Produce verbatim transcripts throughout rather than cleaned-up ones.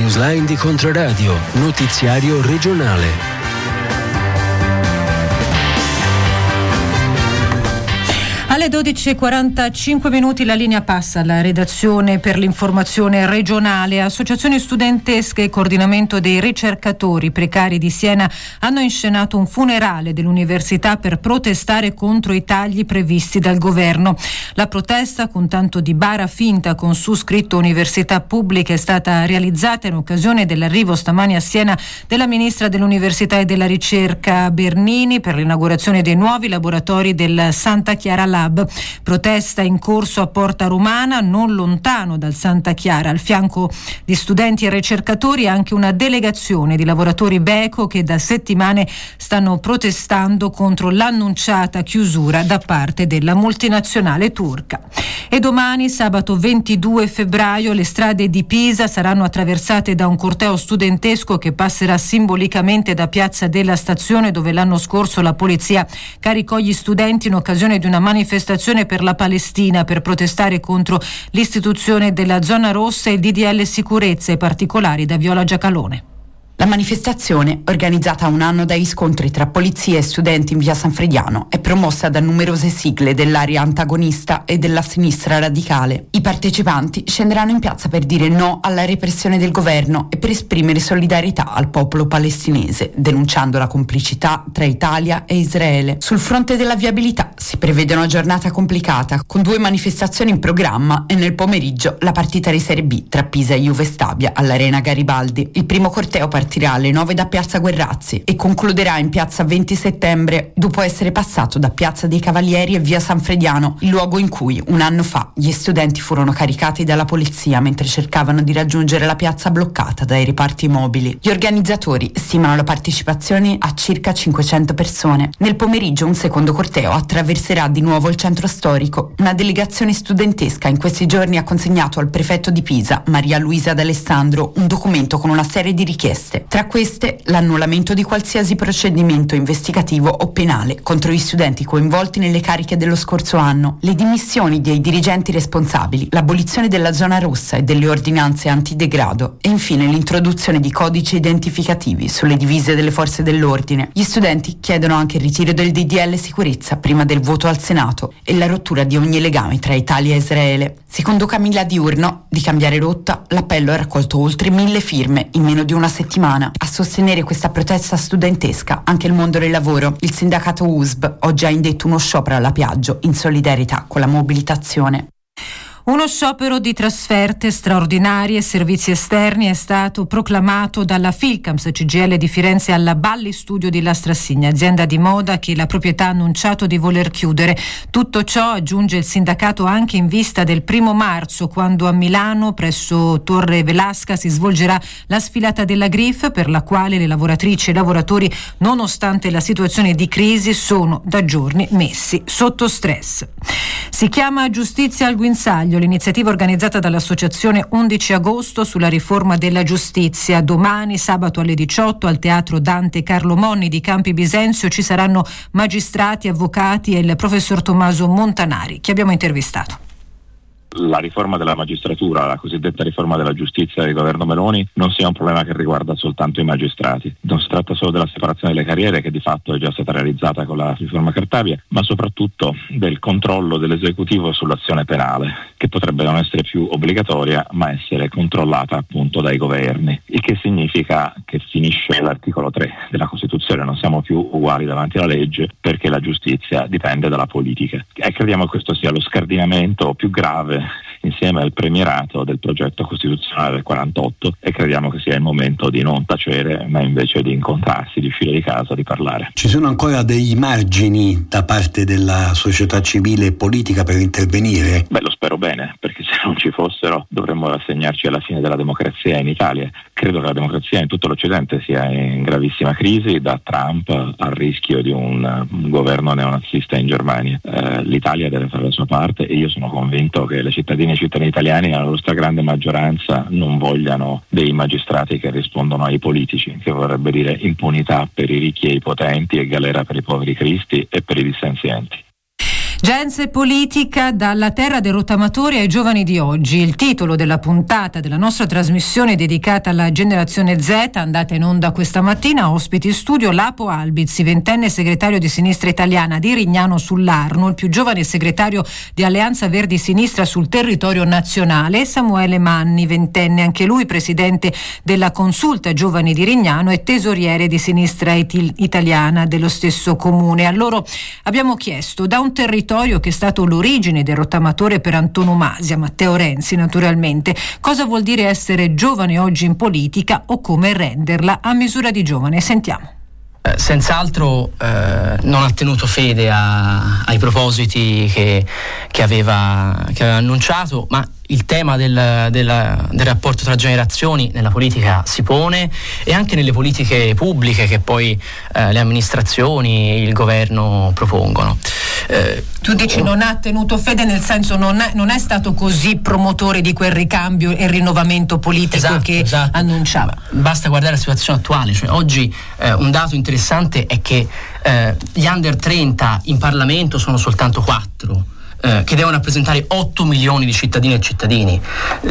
Newsline di Controradio, notiziario regionale. Alle dodici e quarantacinque minuti la linea passa alla redazione per l'informazione regionale. Associazioni studentesche e coordinamento dei ricercatori precari di Siena hanno inscenato un funerale dell'università per protestare contro i tagli previsti dal governo. La protesta, con tanto di bara finta con su scritto Università Pubbliche, è stata realizzata in occasione dell'arrivo stamani a Siena della ministra dell'Università e della Ricerca Bernini per l'inaugurazione dei nuovi laboratori del Santa Chiara Lab. Protesta in corso a Porta Romana, non lontano dal Santa Chiara. Al fianco di studenti e ricercatori anche una delegazione di lavoratori Beko che da settimane stanno protestando contro l'annunciata chiusura da parte della multinazionale turca. E domani, sabato ventidue febbraio, le strade di Pisa saranno attraversate da un corteo studentesco che passerà simbolicamente da Piazza della Stazione, dove l'anno scorso la polizia caricò gli studenti in occasione di una manifestazione per la Palestina per protestare contro l'istituzione della zona rossa e il D D L sicurezza. E particolari da Viola Giacalone. La manifestazione, organizzata un anno dagli scontri tra polizia e studenti in via San Frediano, è promossa da numerose sigle dell'area antagonista e della sinistra radicale. I partecipanti scenderanno in piazza per dire no alla repressione del governo e per esprimere solidarietà al popolo palestinese, denunciando la complicità tra Italia e Israele. Sul fronte della viabilità si prevede una giornata complicata, con due manifestazioni in programma e nel pomeriggio la partita di Serie B tra Pisa e Juve Stabia all'Arena Garibaldi. Il primo corteo partirà alle nove da Piazza Guerrazzi e concluderà in Piazza venti settembre, dopo essere passato da Piazza dei Cavalieri e via San Frediano, il luogo in cui un anno fa gli studenti furono caricati dalla polizia mentre cercavano di raggiungere la piazza bloccata dai reparti mobili. Gli organizzatori stimano la partecipazione a circa cinquecento persone. Nel pomeriggio un secondo corteo attraverserà di nuovo il centro storico. Una delegazione studentesca in questi giorni ha consegnato al prefetto di Pisa, Maria Luisa D'Alessandro, un documento con una serie di richieste. Tra queste, l'annullamento di qualsiasi procedimento investigativo o penale contro gli studenti coinvolti nelle cariche dello scorso anno, le dimissioni dei dirigenti responsabili, l'abolizione della zona rossa e delle ordinanze antidegrado e infine l'introduzione di codici identificativi sulle divise delle forze dell'ordine. Gli studenti chiedono anche il ritiro del D D L sicurezza prima del voto al Senato e la rottura di ogni legame tra Italia e Israele. Secondo Camilla Diurno, di Cambiare Rotta, l'appello ha raccolto oltre mille firme in meno di una settimana. A sostenere questa protesta studentesca anche il mondo del lavoro. Il sindacato U S B oggi ha indetto uno sciopero alla Piaggio in solidarietà con la mobilitazione. Uno sciopero di trasferte straordinarie e servizi esterni è stato proclamato dalla Filcams C G I L di Firenze alla Balli Studio di Lastrassigna, azienda di moda che la proprietà ha annunciato di voler chiudere. Tutto ciò, aggiunge il sindacato, anche in vista del primo marzo, quando a Milano, presso Torre Velasca, si svolgerà la sfilata della Grif, per la quale le lavoratrici e i lavoratori, nonostante la situazione di crisi, sono da giorni messi sotto stress. Si chiama Giustizia al Guinzaglio l'iniziativa organizzata dall'associazione undici agosto sulla riforma della giustizia. Domani, sabato alle diciotto, al Teatro Dante Carlo Monni di Campi Bisenzio ci saranno magistrati, avvocati e il professor Tommaso Montanari, che abbiamo intervistato. La riforma della magistratura, la cosiddetta riforma della giustizia del governo Meloni, non sia un problema che riguarda soltanto i magistrati. Non si tratta solo della separazione delle carriere, che di fatto è già stata realizzata con la riforma Cartabia, ma soprattutto del controllo dell'esecutivo sull'azione penale, che potrebbe non essere più obbligatoria ma essere controllata appunto dai governi, il che significa che finisce l'articolo tre della Costituzione. Non siamo più uguali davanti alla legge, perché la giustizia dipende dalla politica, e crediamo che questo sia lo scardinamento più grave insieme al premierato del progetto costituzionale del quarantotto, e crediamo che sia il momento di non tacere ma invece di incontrarsi, di uscire di casa, di parlare. Ci sono ancora dei margini da parte della società civile e politica per intervenire? Beh, lo spero bene, perché se non ci fossero dovremmo rassegnarci alla fine della democrazia in Italia. Credo che la democrazia in tutto l'Occidente sia in gravissima crisi, da Trump al rischio di un, un governo neonazista in Germania. Eh, L'Italia deve fare la sua parte, e io sono convinto che le cittadine e i cittadini italiani, nella loro stragrande maggioranza, non vogliano dei magistrati che rispondono ai politici, che vorrebbe dire impunità per i ricchi e i potenti e galera per i poveri cristi e per i dissenzienti. Gens e politica, dalla terra dei rottamatori ai giovani di oggi. Il titolo della puntata della nostra trasmissione dedicata alla generazione Z, andata in onda questa mattina. Ospiti in studio Lapo Albizzi, ventenne segretario di Sinistra Italiana di Rignano sull'Arno, il più giovane segretario di Alleanza Verdi Sinistra sul territorio nazionale, e Samuele Manni, ventenne anche lui presidente della Consulta Giovani di Rignano e tesoriere di Sinistra Italiana dello stesso comune. A loro abbiamo chiesto, da un territorio che è stato l'origine del rottamatore per antonomasia, Matteo Renzi naturalmente, cosa vuol dire essere giovane oggi in politica o come renderla a misura di giovane. Sentiamo. Eh, senz'altro eh, non ha tenuto fede a, ai propositi che, che, aveva, che aveva annunciato, ma il tema del, del, del rapporto tra generazioni nella politica si pone, e anche nelle politiche pubbliche che poi eh, le amministrazioni, il governo propongono. Eh, tu dici non ha tenuto fede, nel senso non è, non è stato così promotore di quel ricambio e rinnovamento politico, esatto, che esatto. annunciava. Basta guardare la situazione attuale, cioè oggi eh, un dato interessante è che eh, gli under trenta in Parlamento sono soltanto quattro. Eh, che devono rappresentare otto milioni di cittadine e cittadini.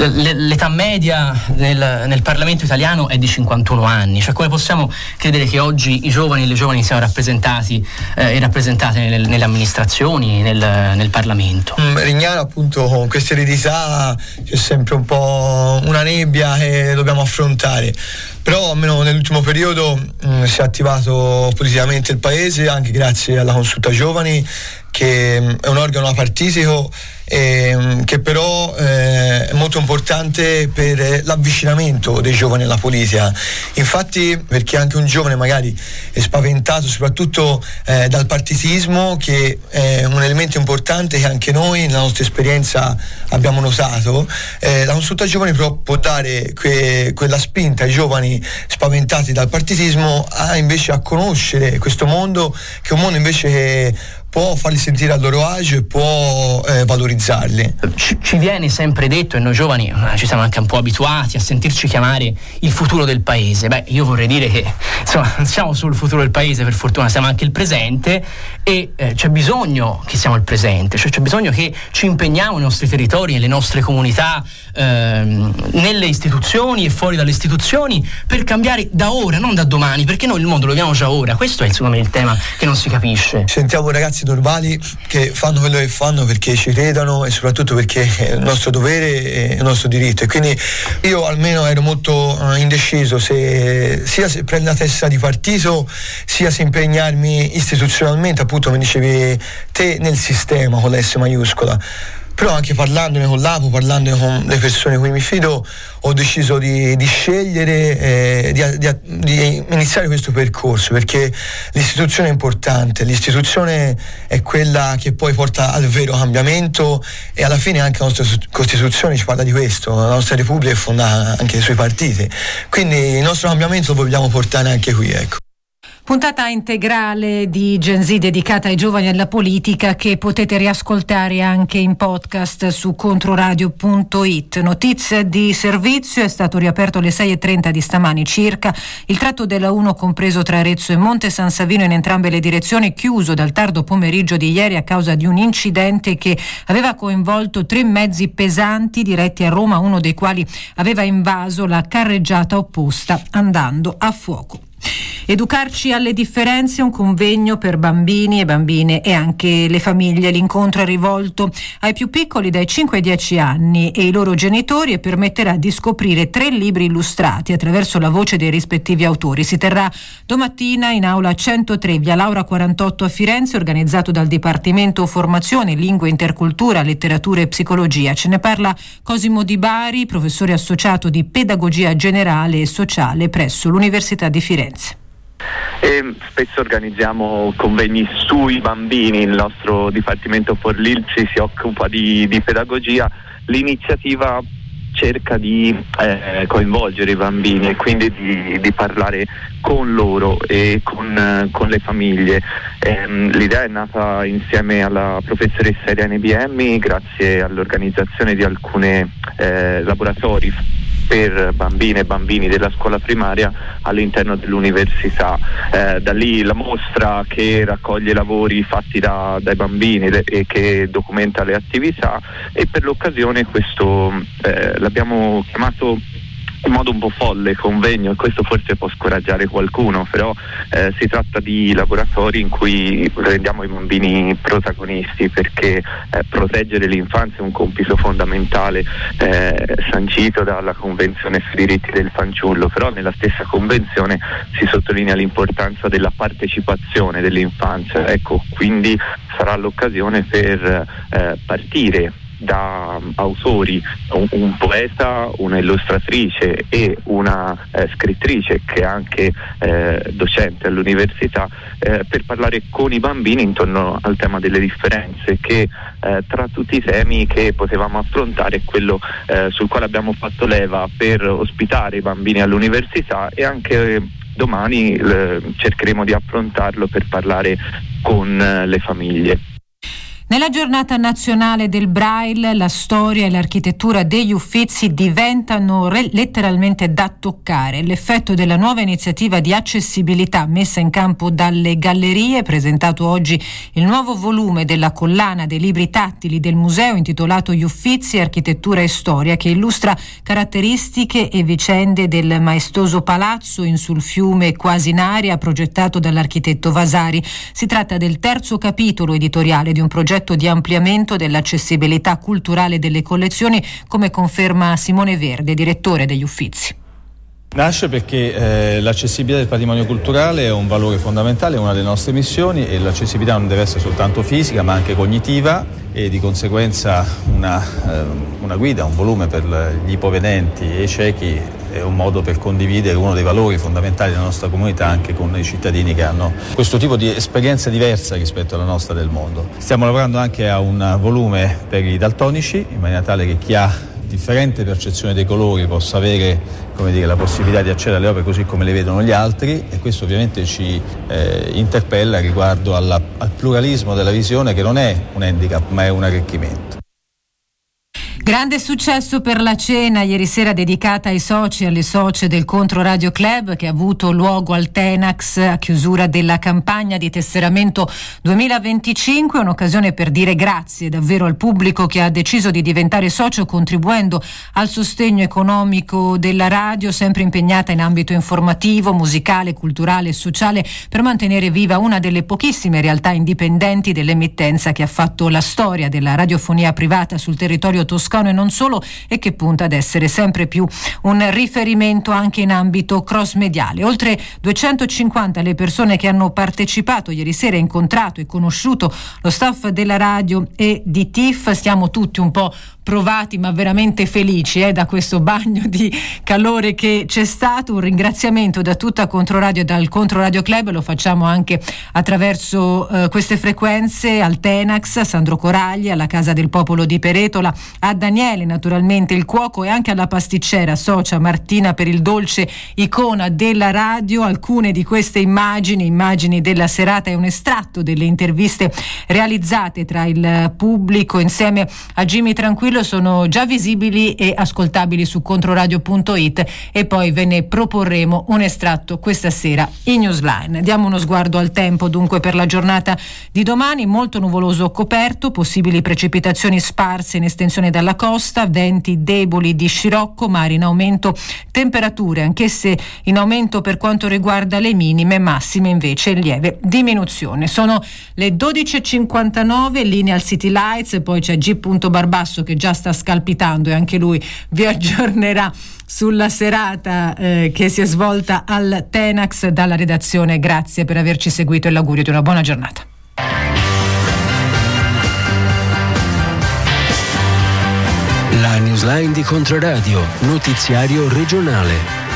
L- l'età media nel, nel Parlamento italiano è di cinquantuno anni, cioè come possiamo credere che oggi i giovani e le giovani siano rappresentati eh, e rappresentate nel, nelle amministrazioni, nel, nel Parlamento? Mm, Rignano appunto con questa eredità c'è sempre un po' una nebbia che dobbiamo affrontare, però almeno nell'ultimo periodo mh, si è attivato politicamente il paese anche grazie alla Consulta Giovani, che mh, è un organo apartitico e, mh, che però eh, è molto importante per l'avvicinamento dei giovani alla politica. Infatti, perché anche un giovane magari è spaventato soprattutto eh, dal partitismo, che è un elemento importante che anche noi nella nostra esperienza abbiamo notato, eh, la Consulta Giovani però può dare que- quella spinta ai giovani spaventati dal partitismo a invece a conoscere questo mondo, che è un mondo invece che può farli sentire a loro agio e può eh, valorizzarli. Ci, ci viene sempre detto, e noi giovani ci siamo anche un po' abituati a sentirci chiamare il futuro del paese. Beh, io vorrei dire che insomma non siamo solo il futuro del paese, per fortuna siamo anche il presente, e eh, c'è bisogno che siamo il presente, cioè c'è bisogno che ci impegniamo nei nostri territori, nelle nostre comunità, ehm, nelle istituzioni e fuori dalle istituzioni, per cambiare da ora, non da domani, perché noi il mondo lo viviamo già ora. Questo è secondo me il tema che non si capisce. Sentiamo ragazzi normali che fanno quello che fanno perché ci credono e soprattutto perché è il nostro dovere e il nostro diritto, e quindi io almeno ero molto uh, indeciso se sia se prendere la testa di partito sia se impegnarmi istituzionalmente, appunto come dicevi te, nel sistema con l'S maiuscola. Però anche parlandone con l'Apo, parlandone con le persone di cui mi fido, ho deciso di, di scegliere, eh, di, di, di iniziare questo percorso, perché l'istituzione è importante, l'istituzione è quella che poi porta al vero cambiamento, e alla fine anche la nostra Costituzione ci parla di questo, la nostra Repubblica è fondata anche sui partiti, quindi il nostro cambiamento lo vogliamo portare anche qui, ecco. Puntata integrale di Gen Z dedicata ai giovani e alla politica, che potete riascoltare anche in podcast su controradio punto it. Notizia di servizio: è stato riaperto alle sei e trenta di stamani circa il tratto della uno compreso tra Arezzo e Monte San Savino in entrambe le direzioni, chiuso dal tardo pomeriggio di ieri a causa di un incidente che aveva coinvolto tre mezzi pesanti diretti a Roma, uno dei quali aveva invaso la carreggiata opposta andando a fuoco. Educarci alle differenze, un convegno per bambini e bambine e anche le famiglie. L'incontro è rivolto ai più piccoli dai cinque ai dieci anni e i loro genitori, e permetterà di scoprire tre libri illustrati attraverso la voce dei rispettivi autori. Si terrà domattina in aula centotré, via Laura quarantotto a Firenze, organizzato dal Dipartimento Formazione, Lingue, Intercultura, Letteratura e Psicologia. Ce ne parla Cosimo Di Bari, professore associato di Pedagogia Generale e Sociale presso l'Università di Firenze. E spesso organizziamo convegni sui bambini, il nostro Dipartimento For Lilci si occupa di, di pedagogia. L'iniziativa cerca di eh, coinvolgere i bambini e quindi di, di parlare con loro e con, eh, con le famiglie. Ehm, l'idea è nata insieme alla professoressa Irene Biemmi grazie all'organizzazione di alcuni eh, laboratori per bambine e bambini della scuola primaria all'interno dell'università. Eh, da lì la mostra che raccoglie lavori fatti da, dai bambini de, e che documenta le attività, e per l'occasione questo eh, l'abbiamo chiamato in modo un po' folle convegno, e questo forse può scoraggiare qualcuno, però eh, si tratta di laboratori in cui rendiamo i bambini protagonisti, perché eh, proteggere l'infanzia è un compito fondamentale eh, sancito dalla Convenzione sui diritti del fanciullo, però nella stessa convenzione si sottolinea l'importanza della partecipazione dell'infanzia. Ecco, quindi sarà l'occasione per eh, partire da autori, un, un poeta, una illustratrice e una eh, scrittrice che è anche eh, docente all'università, eh, per parlare con i bambini intorno al tema delle differenze, che eh, tra tutti i temi che potevamo affrontare è quello eh, sul quale abbiamo fatto leva per ospitare i bambini all'università, e anche eh, domani eh, cercheremo di affrontarlo per parlare con eh, le famiglie. Nella giornata nazionale del Braille, la storia e l'architettura degli Uffizi diventano re- letteralmente da toccare. L'effetto della nuova iniziativa di accessibilità messa in campo dalle gallerie, presentato oggi il nuovo volume della collana dei libri tattili del museo intitolato Gli Uffizi, architettura e storia, che illustra caratteristiche e vicende del maestoso palazzo in sul fiume quasi in aria progettato dall'architetto Vasari. Si tratta del terzo capitolo editoriale di un progetto di ampliamento dell'accessibilità culturale delle collezioni, come conferma Simone Verde, direttore degli Uffizi. Nasce perché eh, l'accessibilità del patrimonio culturale è un valore fondamentale, è una delle nostre missioni, e l'accessibilità non deve essere soltanto fisica ma anche cognitiva, e di conseguenza una, eh, una guida, un volume per gli ipovedenti e i ciechi è un modo per condividere uno dei valori fondamentali della nostra comunità anche con i cittadini che hanno questo tipo di esperienza diversa rispetto alla nostra del mondo. Stiamo lavorando anche a un volume per i daltonici, in maniera tale che chi ha differente percezione dei colori possa avere, come dire, la possibilità di accedere alle opere così come le vedono gli altri, e questo ovviamente ci eh, interpella riguardo alla, al pluralismo della visione, che non è un handicap ma è un arricchimento. Grande successo per la cena ieri sera dedicata ai soci e alle socie del Controradio Club, che ha avuto luogo al Tenax a chiusura della campagna di tesseramento duemilaventicinque, un'occasione per dire grazie davvero al pubblico che ha deciso di diventare socio, contribuendo al sostegno economico della radio, sempre impegnata in ambito informativo, musicale, culturale e sociale, per mantenere viva una delle pochissime realtà indipendenti dell'emittenza che ha fatto la storia della radiofonia privata sul territorio toscano e non solo, e che punta ad essere sempre più un riferimento anche in ambito cross-mediale. Oltre duecentocinquanta le persone che hanno partecipato ieri sera, incontrato e conosciuto lo staff della radio e di T I F. Stiamo tutti un po' provati ma veramente felici eh, da questo bagno di calore che c'è stato. Un ringraziamento da tutta Controradio e dal Controradio Club lo facciamo anche attraverso eh, queste frequenze al Tenax, a Sandro Coragli, alla Casa del Popolo di Peretola, a Daniele naturalmente il cuoco, e anche alla pasticcera socia Martina per il dolce, icona della radio. Alcune di queste immagini, immagini della serata, è un estratto delle interviste realizzate tra il pubblico insieme a Jimmy Tranquillo, sono già visibili e ascoltabili su controradio punto it, e poi ve ne proporremo un estratto questa sera in Newsline. Diamo uno sguardo al tempo dunque per la giornata di domani: molto nuvoloso coperto, possibili precipitazioni sparse in estensione dalla costa, venti deboli di scirocco, mare in aumento, temperature anch'esse in aumento per quanto riguarda le minime, massime invece in lieve diminuzione. Sono le dodici e cinquantanove, linea al City Lights, e poi c'è G. Barbasso che già sta scalpitando, e anche lui vi aggiornerà sulla serata eh, che si è svolta al Tenax dalla redazione. Grazie per averci seguito e l'augurio di una buona giornata. La Newsline di Controradio, notiziario regionale.